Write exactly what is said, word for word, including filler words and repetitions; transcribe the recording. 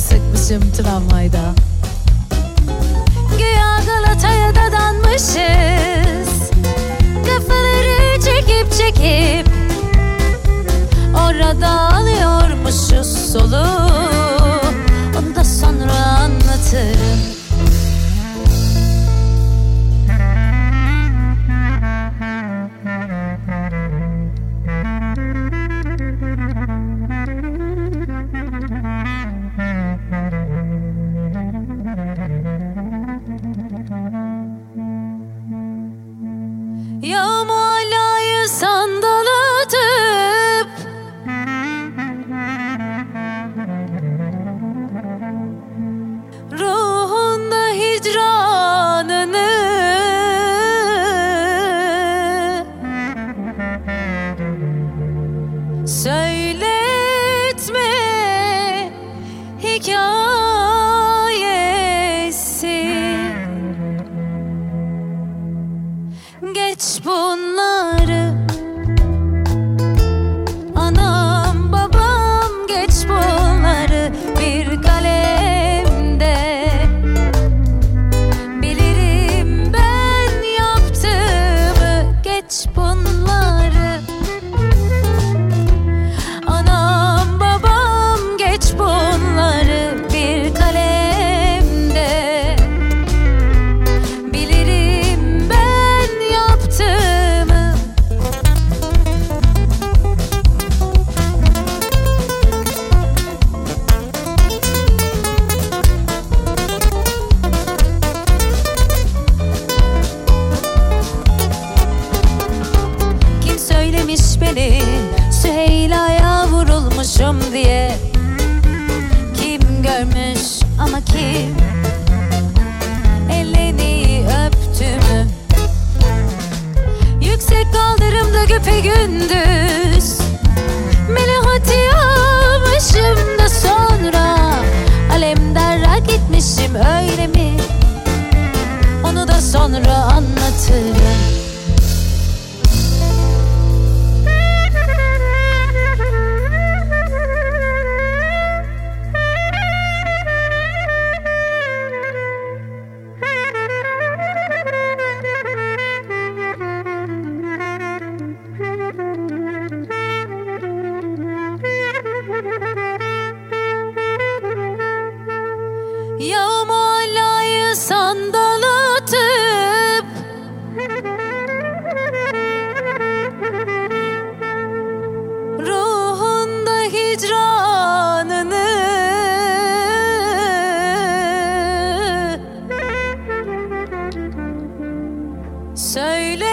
sıkmışım tramvayda. Güya Galata'ya dadanmışız, kafaları çekip çekip orada alıyormuşuz soluğu. Onu da sonra anlatırım. Yağmalayı sandal atıp ruhunda hicranını söyletme hikayesi. Geç bunları, anam babam, geç bunları bir kalemde. Bilirim ben yaptığımı, geç bunları. Anam babam, geç bunları bir kalemde. Bilirim ben yaptığımı. Kim söylemiş beni Süheyla'ya vurulmuşum diye? Kim görmüş ama kim elini öptüğümü? Yüksek kaldırımda güpegündüz Melihati almışım da sonra alemdara gitmişim, öyle mi? Onu da sonra anlatırım. Yağmalayı sandal atıp ruhunda hicranını söyle.